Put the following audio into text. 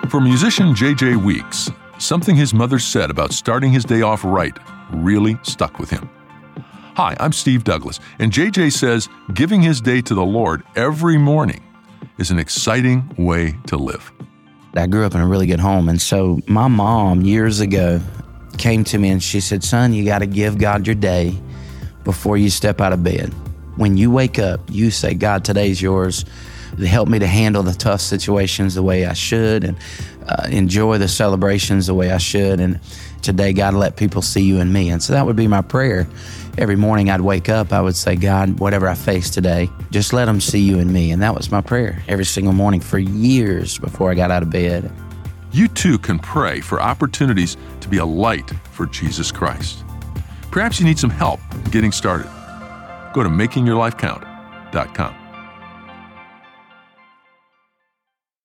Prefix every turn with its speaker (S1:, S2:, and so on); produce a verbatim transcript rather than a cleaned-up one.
S1: For musician J J Weeks, something his mother said about starting his day off right really stuck with him. Hi, I'm Steve Douglas, and J J says giving his day to the Lord every morning is an exciting way to live.
S2: I grew up in a really good home, and so my mom years ago came to me and she said, son, you got to give God your day before you step out of bed. When you wake up, you say, God, today's yours. Help me to handle the tough situations the way I should and uh, enjoy the celebrations the way I should. And today, God, let people see you in me. And so that would be my prayer. Every morning I'd wake up, I would say, God, whatever I face today, just let them see you in me. And that was my prayer every single morning for years before I got out of bed.
S1: You too can pray for opportunities to be a light for Jesus Christ. Perhaps you need some help getting started. Go to making your life count dot com.